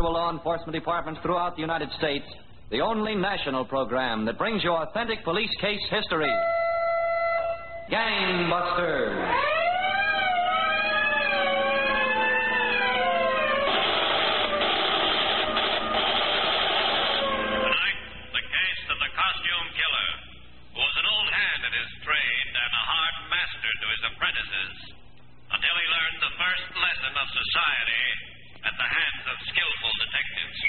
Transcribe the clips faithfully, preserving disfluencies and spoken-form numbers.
individual law enforcement departments throughout the United States, the only national program that brings you authentic police case history. Gangbusters. Tonight, the case of the costume killer, who was an old hand at his trade and a hard master to his apprentices, until he learned the first lesson of society at the hands of skillful detectives.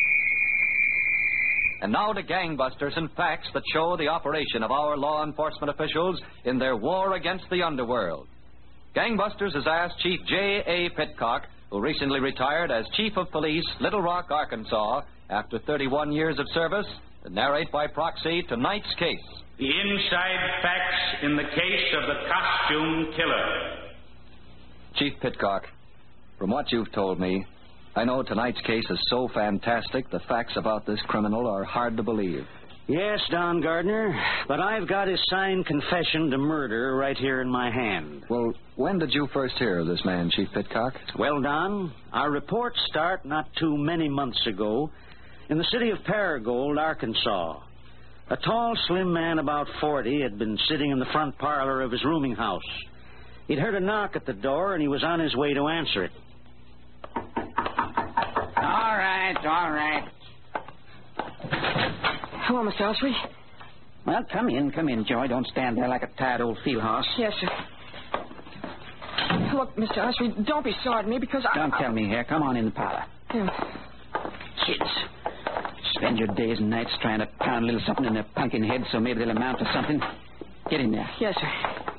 And now to Gangbusters and facts that show the operation of our law enforcement officials in their war against the underworld. Gangbusters has asked Chief J A. Pitcock, who recently retired as Chief of Police, Little Rock, Arkansas, after thirty-one years of service, to narrate by proxy tonight's case. The inside facts in the case of the costume killer. Chief Pitcock, from what you've told me, I know tonight's case is so fantastic the facts about this criminal are hard to believe. Yes, Don Gardner, but I've got his signed confession to murder right here in my hand. Well, when did you first hear of this man, Chief Pitcock? Well, Don, our reports start not too many months ago in the city of Paragould, Arkansas. A tall, slim man about forty had been sitting in the front parlor of his rooming house. He'd heard a knock at the door, and he was on his way to answer it. All right, all right. Hello, Mister Osprey. Well, come in, come in, Joey. Don't stand there like a tired old field horse. Yes, sir. Look, Mister Osprey, don't be sorry to me because I... Don't tell me here. Come on in the parlor. Yeah. Kids. Spend your days and nights trying to pound a little something in their pumpkin heads so maybe they'll amount to something. Get in there. Yes, sir.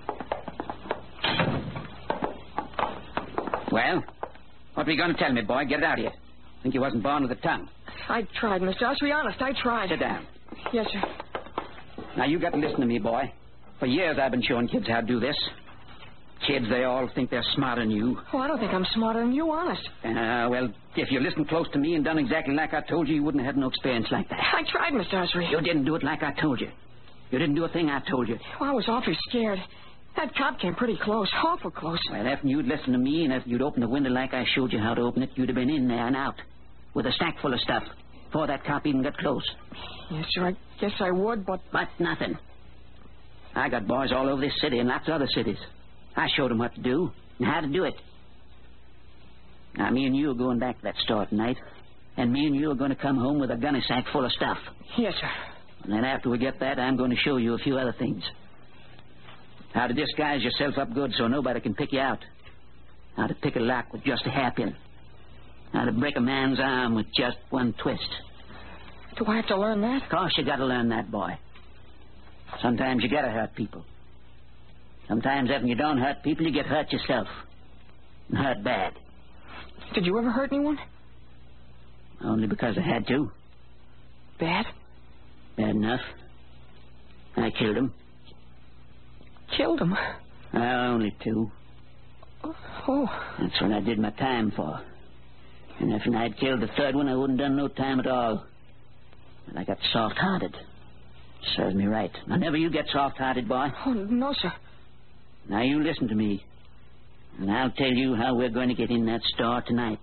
Well, what were you going to tell me, boy? Get it out of you. Think you wasn't born with a tongue. I tried, Mister Osprey. Honest, I tried. Sit down. Yes, sir. Now, you got to listen to me, boy. For years I've been showing kids how to do this. Kids, they all think they're smarter than you. Oh, I don't think I'm smarter than you, honest. Uh, well, if you listened close to me and done exactly like I told you, you wouldn't have had no experience like that. I tried, Mister Osprey. You didn't do it like I told you. You didn't do a thing I told you. Well, I was awfully scared. That cop came pretty close, awful close. Well, after you'd listened to me and after you'd opened the window like I showed you how to open it, you'd have been in there and out with a sack full of stuff before that cop even got close. Yes, sir, I guess I would, but... But nothing. I got boys all over this city and lots of other cities. I showed them what to do and how to do it. Now, me and you are going back to that store tonight, and me and you are going to come home with a gunny sack full of stuff. Yes, sir. And then after we get that, I'm going to show you a few other things. How to disguise yourself up good so nobody can pick you out. How to pick a lock with just a hairpin. How to break a man's arm with just one twist. Do I have to learn that? Of course you got to learn that, boy. Sometimes you got to hurt people. Sometimes after you don't hurt people, you get hurt yourself. And hurt bad. Did you ever hurt anyone? Only because I had to. Bad? Bad enough. I killed him. Killed him? Uh, only two. Oh. That's what I did my time for. And if I'd killed the third one, I wouldn't done no time at all. But I got soft-hearted. Serves me right. Now, never you get soft-hearted, boy. Oh, no, sir. Now, you listen to me. And I'll tell you how we're going to get in that store tonight.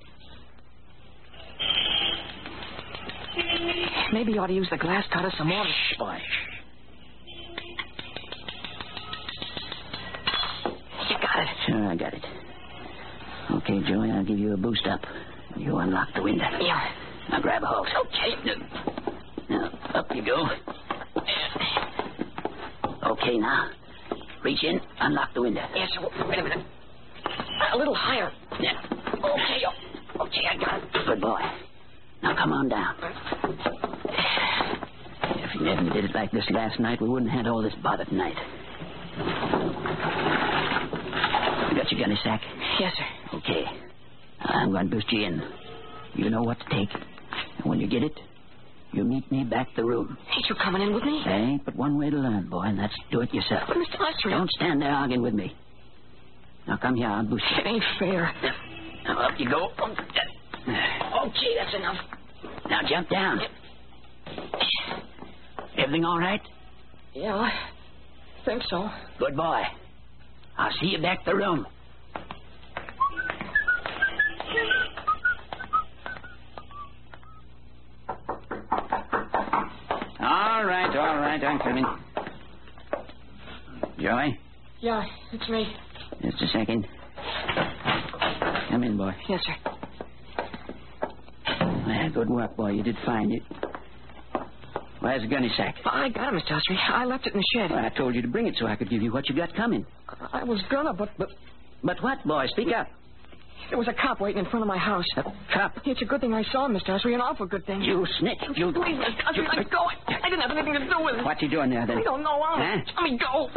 Maybe you ought to use the glass cutter some more. Shh, boy. You got it. Sure, I got it. Okay, Joey, I'll give you a boost up. You unlock the window. Yeah. Now grab a hold. Okay. Now, up you go. Okay, now. Reach in, unlock the window. Yes, sir. Wait a minute. A little higher. Yeah. Okay. Okay, I got it. Good boy. Now come on down. If you hadn't did it like this last night, we wouldn't have had all this bother tonight. You got your gunny sack? Yes, sir. Okay. I'm going to boost you in. You know what to take. And when you get it, you meet me back the room. Ain't you coming in with me? There ain't but one way to learn, boy, and that's do it yourself. But Mister Osprey... Don't stand there arguing with me. Now come here, I'll boost you. It ain't fair. Now up you go. Okay, that's enough. Now jump down. Everything all right? Yeah, I think so. Good boy. I'll see you back the room. right, all right. I'm coming. Joy? Yeah, it's me. Just a second. Come in, boy. Yes, sir. Well, good work, boy. You did find it. Where's the gunny sack? I got it, Mister Osprey. I left it in the shed. Well, I told you to bring it so I could give you what you got coming. I was gonna, but... But, but what, boy? Speak up. There was a cop waiting in front of my house. A cop? It's a good thing I saw him, Mister Osprey. An awful good thing. You snitch. You... Please, Mister Osprey, let me go. I didn't have anything to do with it. What you doing there, then? I don't know. I'll... Huh? Let me go.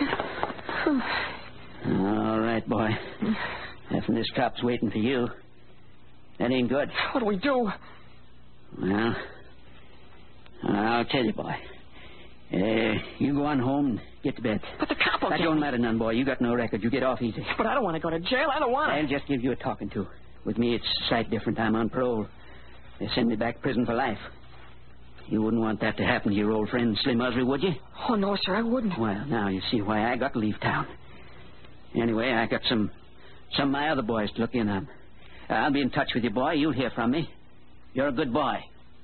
All right, boy. If this cop's waiting for you, that ain't good. What do we do? Well, I'll tell you, boy. Uh, you go on home and get to bed. But the cop will That get don't me. matter none, boy. You got no record. You get off easy. But I don't want to go to jail. I don't want I'll to. just give you a talking to. With me, it's a sight different. I'm on parole. They send me back to prison for life. You wouldn't want that to happen to your old friend Slim Osprey, would you? Oh, no, sir, I wouldn't. Well, now you see why I got to leave town. Anyway, I got some some of my other boys to look in on. Uh, I'll be in touch with you, boy. You'll hear from me. You're a good boy.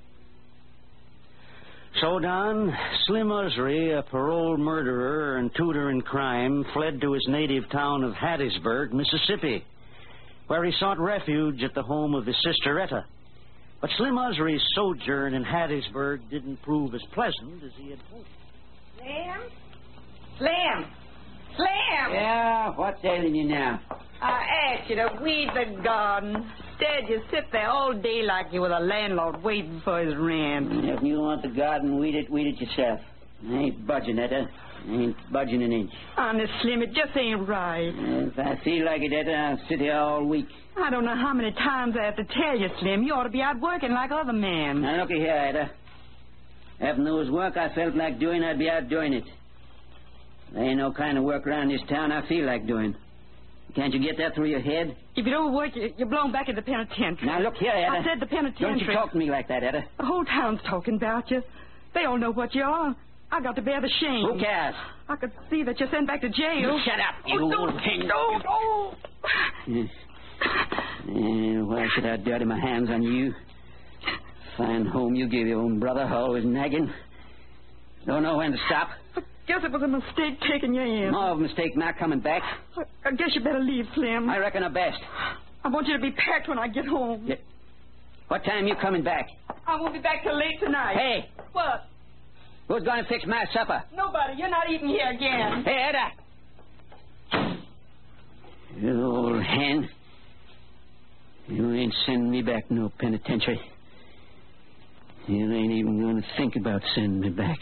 So, Don, Slim Osprey, a parole murderer and tutor in crime, fled to his native town of Hattiesburg, Mississippi, where he sought refuge at the home of his sister Etta. But Slim Osprey's sojourn in Hattiesburg didn't prove as pleasant as he had hoped. Slim? Slim! Slim! Yeah, what's ailing you now? I asked you to weed the garden. Instead, you sit there all day like you were the landlord waiting for his rent. If you want the garden, weed it, weed it yourself. I ain't budging, Etta. I ain't budging an inch. Honest, Slim, it just ain't right. If I feel like it, Etta, I'll sit here all week. I don't know how many times I have to tell you, Slim. You ought to be out working like other men. Now, looky here, Etta. If there was work I felt like doing, I'd be out doing it. There ain't no kind of work around this town I feel like doing. Can't you get that through your head? If you don't work, you- you're blown back in the penitentiary. Now, look here, Etta. I said the penitentiary. Don't you talk to me like that, Etta. The whole town's talking about you. They all know what you are. I got to bear the shame. Who cares? I could see that you're sent back to jail. Shut up, you Oh, old don't, hen. don't, oh. Yes. Eh, why should I dirty my hands on you? Fine home you give your own brother, always nagging. Don't know when to stop. I guess it was a mistake taking you in. More of a mistake not coming back. I, I guess you better leave, Slim. I reckon the best. I want you to be packed when I get home. Yeah. What time you coming back? I won't be back till late tonight. Hey, What? who's going to fix my supper? Nobody. You're not eating here again. Hey, Etta! You old hen. You ain't sending me back no penitentiary. You ain't even going to think about sending me back.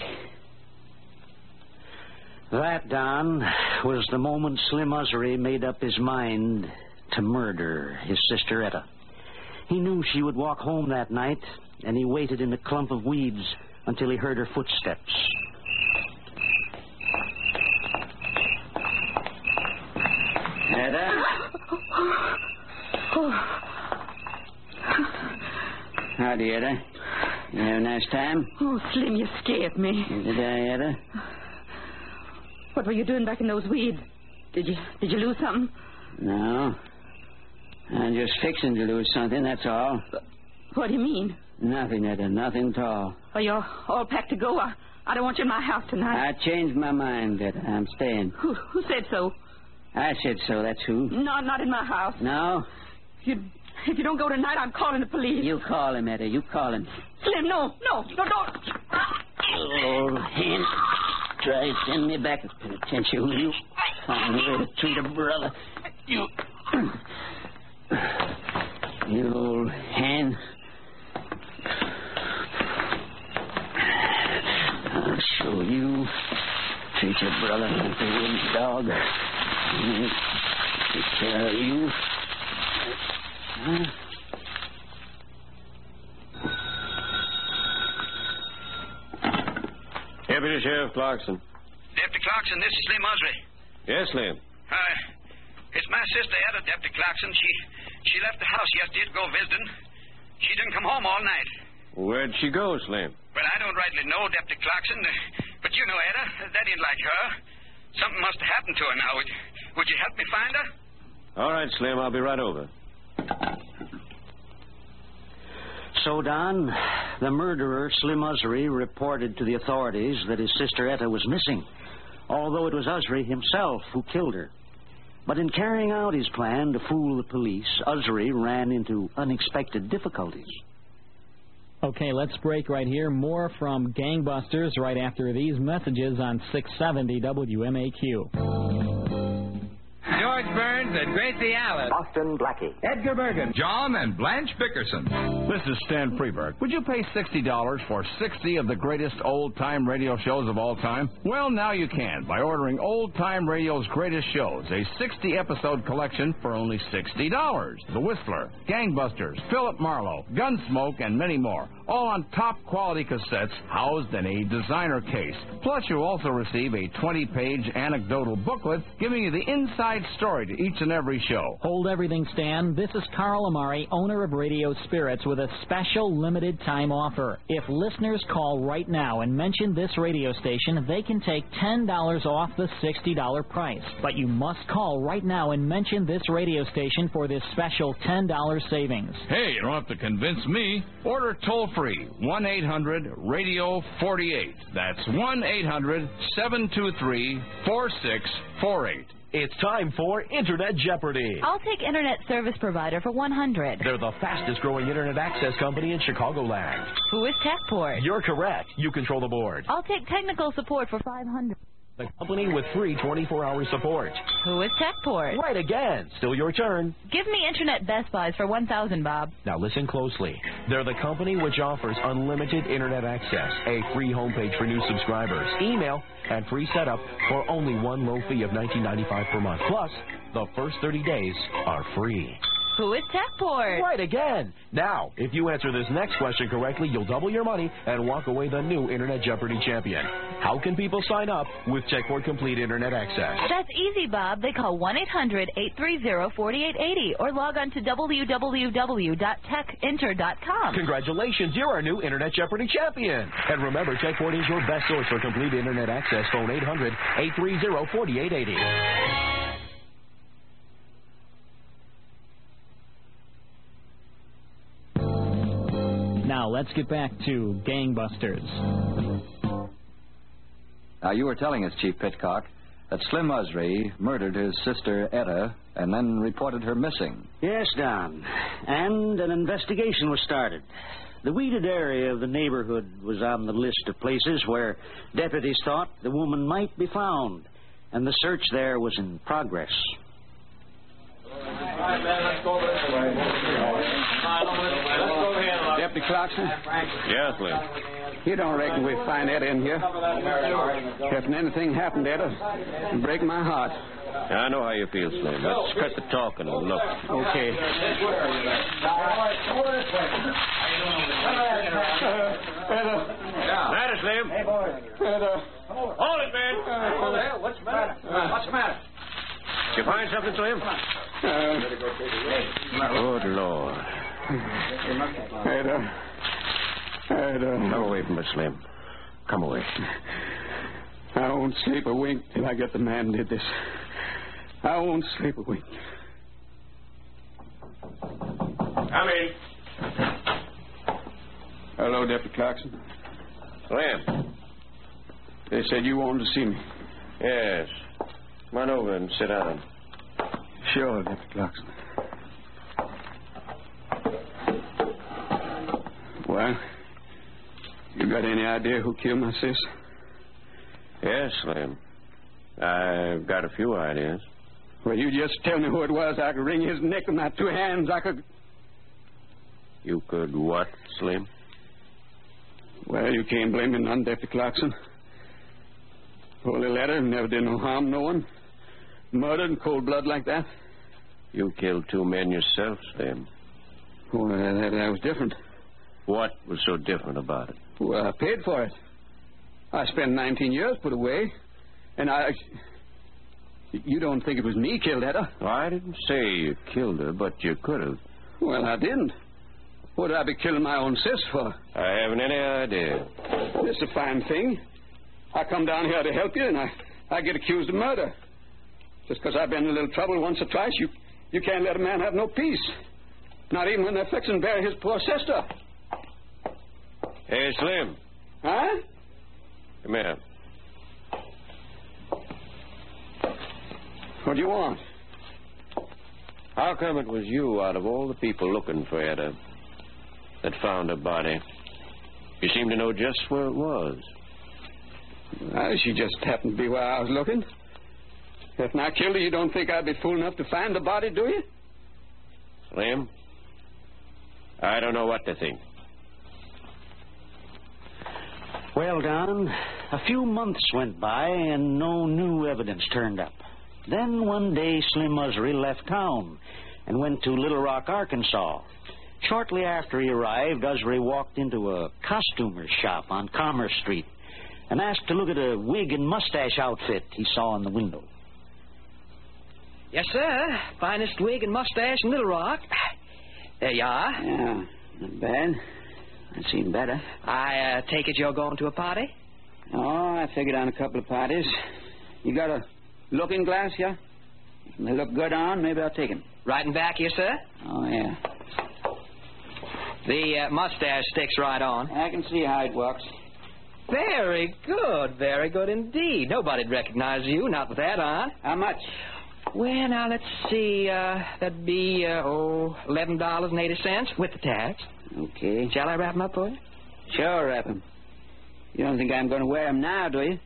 That, Don, was the moment Slim Osprey made up his mind to murder his sister Etta. He knew she would walk home that night, and he waited in a clump of weeds until he heard her footsteps. Etta? Howdy, Etta. You have a nice time? Oh, Slim, you scared me. Did I, Etta? What were you doing back in those weeds? Did you did you lose something? No. I'm just fixing to lose something, that's all. What do you mean? Nothing, Etta, nothing at all. Are you all packed to go? I, I don't want you in my house tonight. I changed my mind, Etta. I'm staying. Who who said so? I said so, that's who. No, not in my house. No? If you if you don't go tonight, I'm calling the police. You call him, Etta. You call him. Slim, no, no, no, don't. Old hen. Try to send me back to penitentiary, will you? Find a way to treat a brother. You... You old hen. I'll show you. Treat your brother like a little dog. I'll take care of you. Huh? Deputy Sheriff Clarkson. Deputy Clarkson, this is Slim Osprey. Yes, Slim. Uh, it's my sister, Etta, Deputy Clarkson. She she left the house yesterday to go visiting. She didn't come home all night. Where'd she go, Slim? Well, I don't rightly know, Deputy Clarkson, uh, but you know, Etta, that ain't like her. Something must have happened to her now. Would, would you help me find her? All right, Slim, I'll be right over. So, Don, The murderer, Slim Usry, reported to the authorities that his sister Etta was missing, although it was Usry himself who killed her. But in carrying out his plan to fool the police, Usry ran into unexpected difficulties. Okay, let's break right here. More from Gangbusters right after these messages on six seventy W M A Q. George Burns and Gracie Allen. Boston Blackie. Edgar Bergen. John and Blanche Bickerson. This is Stan Freberg. Would you pay sixty dollars for sixty of the greatest old-time radio shows of all time? Well, now you can by ordering Old Time Radio's Greatest Shows, a sixty-episode collection for only sixty dollars. The Whistler, Gangbusters, Philip Marlowe, Gunsmoke, and many more. All on top-quality cassettes housed in a designer case. Plus, you'll also receive a twenty-page anecdotal booklet giving you the inside story to each and every show. Hold everything, Stan. This is Carl Amari, owner of Radio Spirits, with a special limited-time offer. If listeners call right now and mention this radio station, they can take ten dollars off the sixty dollars price. But you must call right now and mention this radio station for this special ten dollars savings. Hey, you don't have to convince me. Order toll-free, one eight hundred radio forty-eight. That's one eight hundred seven two three four six four eight. It's time for Internet Jeopardy! I'll take Internet Service Provider for one hundred. They're the fastest-growing Internet access company in Chicagoland. Who is TechPort? You're correct. You control the board. I'll take Technical Support for five hundred. The company with free twenty-four hour support. Who is TechPort? Right again. Still your turn. Give me Internet Best Buys for one thousand, Bob. Now listen closely. They're the company which offers unlimited Internet access, a free homepage for new subscribers, email, and free setup for only one low fee of nineteen ninety-five per month. Plus, the first thirty days are free. Who is TechPort? Right again. Now, if you answer this next question correctly, you'll double your money and walk away the new Internet Jeopardy champion. How can people sign up with TechPort Complete Internet Access? That's easy, Bob. They call one eight hundred eight three zero four eight eight zero or log on to w w w dot tech inter dot com. Congratulations, you're our new Internet Jeopardy champion. And remember, TechPort is your best source for complete Internet access. Phone eight hundred eight three zero four eight eight zero. Now, let's get back to Gangbusters. Now, you were telling us, Chief Pitcock, that Slim Usry murdered his sister Etta and then reported her missing. Yes, Don. And an investigation was started. The weeded area of the neighborhood was on the list of places where deputies thought the woman might be found, and the search there was in progress. Deputy Clarkson? Yes, Lynn. You don't reckon we'll find Etta in here? If anything happened to Etta, it'd break my heart. I know how you feel, Slim. Let's cut the talking and look. Okay. Etta. That is, Slim. Hey, boy. Etta. Hold it, man. Hold it. What's the matter? What's the matter? Did you find something, Slim? Uh, Good Lord. Etta. Etta. Come away from us, Slim. Come away. I won't sleep a wink till I get the man who did this. I won't sleep a wink. Come in. Hello, Deputy Clarkson. Slim. They said you wanted to see me. Yes. Come on over and sit down. Sure, Deputy Clarkson. Well, you got any idea who killed my sis? Yes, Slim. I've got a few ideas. Well, you just tell me who it was. I could wring his neck with my two hands. I could... You could what, Slim? Well, you can't blame me none, Deputy Clarkson. Poor little Etta never did no harm, no one. Murdered in cold blood like that. You killed two men yourself, Slim. Well, that, that was different. What was so different about it? Well, I paid for it. I spent nineteen years put away, and I... You don't think it was me killed Etta? Well, I didn't say you killed her, but you could have. Well, I didn't. What would I be killing my own sis for? I haven't any idea. This is a fine thing. I come down here to help you, and I, I get accused of murder. Just because I've been in a little trouble once or twice, you, you can't let a man have no peace. Not even when they're fixing to bury his poor sister. Hey, Slim. Huh? Come here. What do you want? How come it was you, out of all the people looking for Etta, that found her body? You seem to know just where it was. Well, she just happened to be where I was looking. If I killed her, you don't think I'd be fool enough to find the body, do you? Slim, I don't know what to think. Well, Don, a few months went by and no new evidence turned up. Then one day Slim Usry left town and went to Little Rock, Arkansas. Shortly after he arrived, Usry walked into a costumer's shop on Commerce Street and asked to look at a wig and mustache outfit he saw in the window. Yes, sir. Finest wig and mustache in Little Rock. There you are. Yeah, not bad. I've seen better. I uh, take it you're going to a party? Oh, I figured on a couple of parties. You got a looking glass, yeah? If they look good on, maybe I'll take them. Right in back here, sir? Oh, yeah. The uh, mustache sticks right on. I can see how it works. Very good, very good indeed. Nobody'd recognize you, not with that on. How much? Well, now, let's see. Uh, that'd be, uh, oh, eleven dollars and eighty cents with the tax. Okay. Shall I wrap 'em up for you? Sure, wrap 'em. You don't think I'm going to wear 'em now, do you?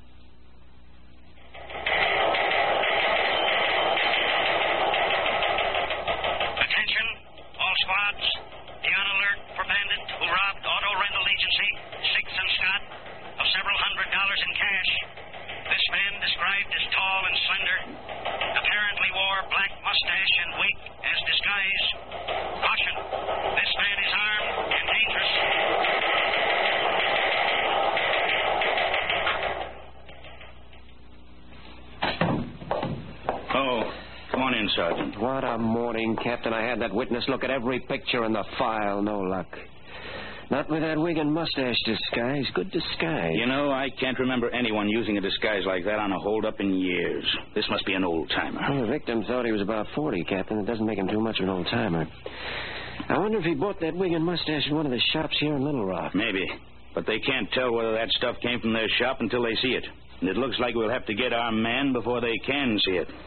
Attention, all squads. Be on alert for bandit who robbed auto rental agency Sixth and Scott of several hundred dollars in cash. This man, described as tall and slender, apparently wore black mustache and wig as disguise. Caution, this man is armed and dangerous. Oh, come on in, Sergeant. What a morning, Captain. I had that witness look at every picture in the file. No luck. Not with that wig and mustache disguise. Good disguise. You know, I can't remember anyone using a disguise like that on a hold-up in years. This must be an old-timer. Well, the victim thought he was about forty, Captain. It doesn't make him too much of an old-timer. I wonder if he bought that wig and mustache in one of the shops here in Little Rock. Maybe. But they can't tell whether that stuff came from their shop until they see it. And it looks like we'll have to get our man before they can see it.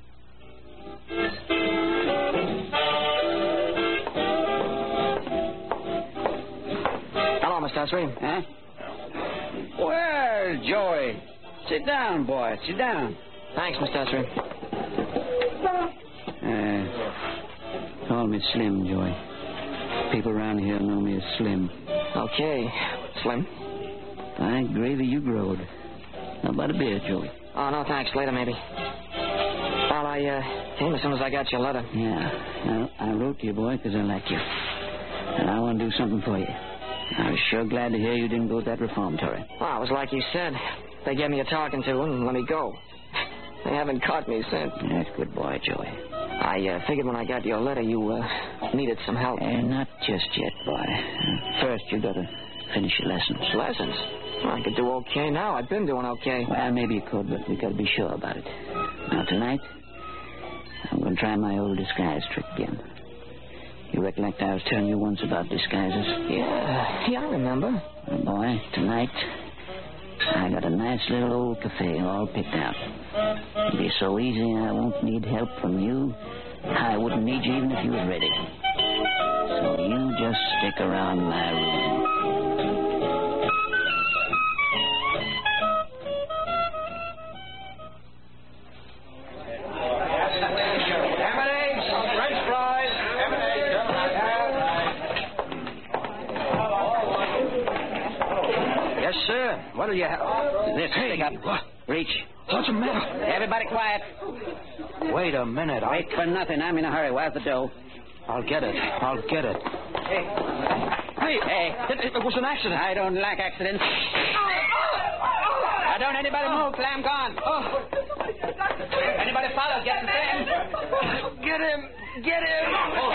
Hello, Mister Usry. Huh? Well, Joey. Sit down, boy. Sit down. Thanks, Mister Usry. Uh, call me Slim, Joey. People around here know me as Slim. Okay, Slim. By gravy, you growed. How about a beer, Joey? Oh, no, thanks. Later, maybe. Well, I uh, came as soon as I got your letter. Yeah. Well, I wrote to you, boy, because I like you. And I want to do something for you. I was sure glad to hear you didn't go to that reformatory. Well, it was like you said. They gave me a talking to and let me go. They haven't caught me since. That's good boy, Joey. I uh, figured when I got your letter you uh, needed some help. Uh, not just yet, boy. First, you got to finish your lessons. Lessons? Well, I could do okay now. I've been doing okay. Well, maybe you could, but we got to be sure about it. Now, tonight, I'm going to try my old disguise trick again. You recollect I was telling you once about disguises? Yeah, yeah, I remember. Well, boy, tonight, I got a nice little old cafe all picked out. It'll be so easy I won't need help from you. I wouldn't need you even if you was ready. So you just stick around my room. What'll you have? This, hey, pick up. What? Reach. What's the matter? Everybody quiet. Wait a minute. Wait for nothing. I'm in a hurry. Where's the dough? I'll get it. I'll get it. Hey. Hey. Hey. It, it was an accident. I don't like accidents. Now, don't anybody move till I'm gone. Oh. Anybody follow, get the same. Get him. Get him.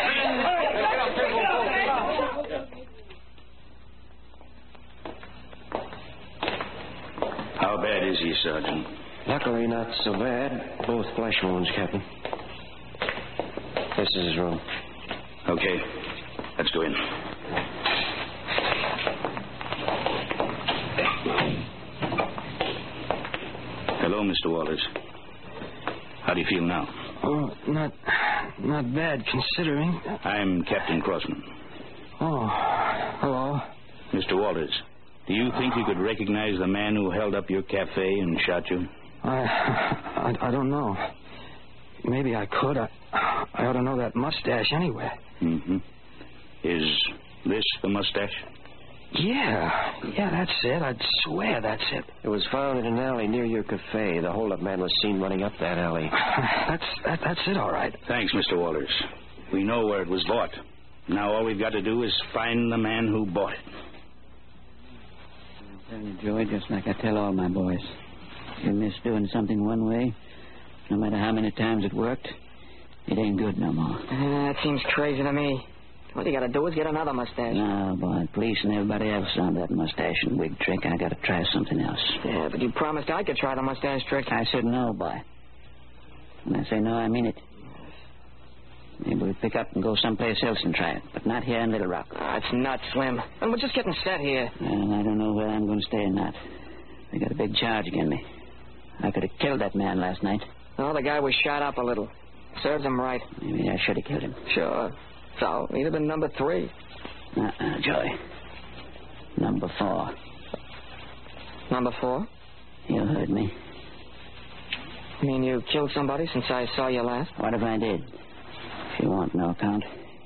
How bad is he, Sergeant? Luckily, not so bad. Both flesh wounds, Captain. This is his room. Okay. Let's go in. Mister Walters. How do you feel now? Oh, not, not bad, considering. I'm Captain Crossman. Oh, hello. Mister Walters, do you think you could recognize the man who held up your cafe and shot you? I, I, I don't know. Maybe I could. I, I ought to know that mustache anyway. Mm-hmm. Is this the mustache? Yeah, yeah, that's it. I'd swear that's it. It was found in an alley near your cafe. The holdup man was seen running up that alley. That's that, that's it, all right. Thanks, Mister Walters. We know where it was bought. Now all we've got to do is find the man who bought it. I tell you, Joey, just like I tell all my boys, you miss doing something one way, no matter how many times it worked, it ain't good no more. Uh, that seems crazy to me. All you gotta do is get another mustache. No, boy, police and everybody else on that mustache and wig trick. I gotta try something else. Yeah, but you promised I could try the mustache trick. I said no, boy. When I say no, I mean it. Maybe we'll pick up and go someplace else and try it, but not here in Little Rock. Ah, it's nuts, Slim. And we're just getting set here. Well, I don't know whether I'm going to stay or not. They got a big charge against me. I could have killed that man last night. Oh, the guy was shot up a little. Serves him right. Maybe I should have killed him. Sure. So, he'd have been number three. Uh-uh, Joey. Number four. Number four? You heard me. You mean you killed somebody since I saw you last? What if I did? If you want no account.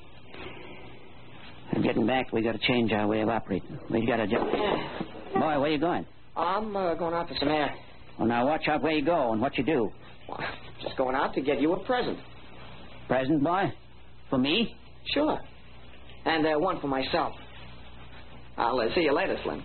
Getting back, we got to change our way of operating. We got to just... Boy, where you going? I'm uh, going out for some air. Well, now watch out where you go and what you do. Well, just going out to get you a present. Present, boy? For me? Sure. And uh, one for myself. I'll uh, see you later, Slim.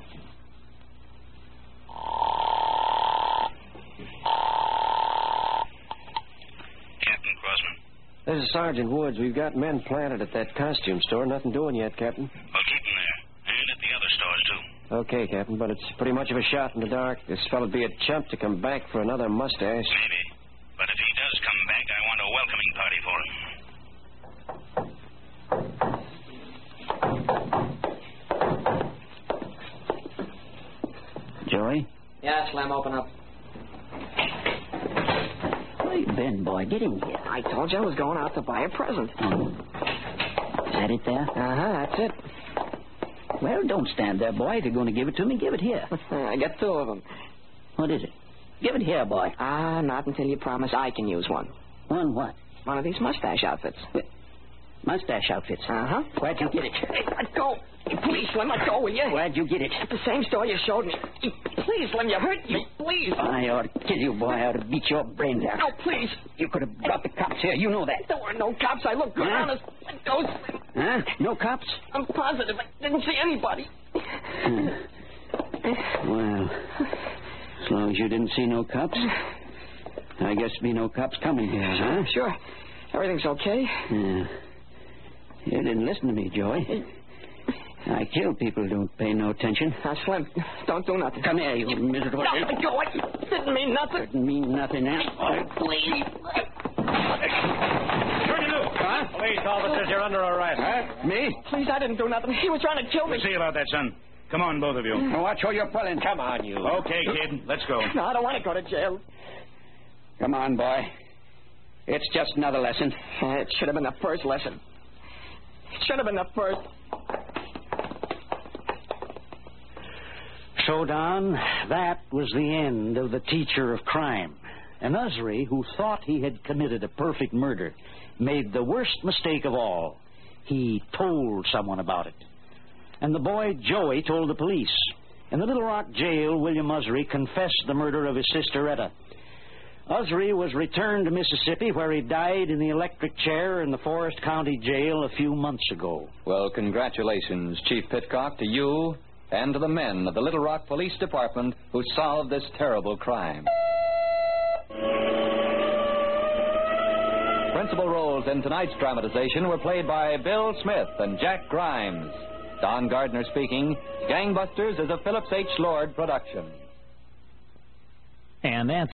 Captain Crossman. This is Sergeant Woods. We've got men planted at that costume store. Nothing doing yet, Captain. Well, keep them there. And at the other stores, too. Okay, Captain, but it's pretty much of a shot in the dark. This fellow'd be a chump to come back for another mustache. Maybe. But if he does come back, I want a welcoming party for him. Joey? Yeah, Slim, open up. Where you been, boy? Get in here. I told you I was going out to buy a present. Oh. Is that it there? Uh-huh, that's it. Well, don't stand there, boy. If you're going to give it to me, give it here. I got two of them. What is it? Give it here, boy. Ah, not until you promise I can use one. One what? One of these mustache outfits. Wait. Mustache outfits? Uh-huh. Where'd you get it? Hey, let go. Please, Slim, let go, will you? Where'd you get it? At the same store you showed me. Please, Slim, you hurt me. Please. I ought to kill you, boy. I ought to beat your brains out. No, please. You could have brought the cops here. You know that. There were no cops. I looked good, huh? honest. Let go, Slim. Huh? No cops? I'm positive. I didn't see anybody. Hmm. Well, as long as you didn't see no cops, I guess there'll be no cops coming here, Sure, huh? sure. Everything's okay. Yeah. You didn't listen to me, Joey. I kill people who don't pay no attention. Now, Slim, don't do nothing. Come here, you miserable... No, let go. It didn't mean nothing. Didn't mean nothing now. Oh, please. Huh? Police officers, you're under arrest. Huh? Me? Please, I didn't do nothing. He was trying to kill me. We'll see about that, son. Come on, both of you. Now watch where you're pulling. Come on, you. Okay, kid. Let's go. No, I don't want to go to jail. Come on, boy. It's just another lesson. Uh, it should have been the first lesson. It should have been the first. So, Don, that was the end of the teacher of crime. And Usry, who thought he had committed a perfect murder, made the worst mistake of all. He told someone about it. And the boy, Joey, told the police. In the Little Rock jail, William Usry confessed the murder of his sister, Etta. Usry was returned to Mississippi, where he died in the electric chair in the Forest County Jail a few months ago. Well, congratulations, Chief Pitcock, to you and to the men of the Little Rock Police Department who solved this terrible crime. Principal roles in tonight's dramatization were played by Bill Smith and Jack Grimes. Don Gardner speaking. Gangbusters is a Phillips H. Lord production. And that's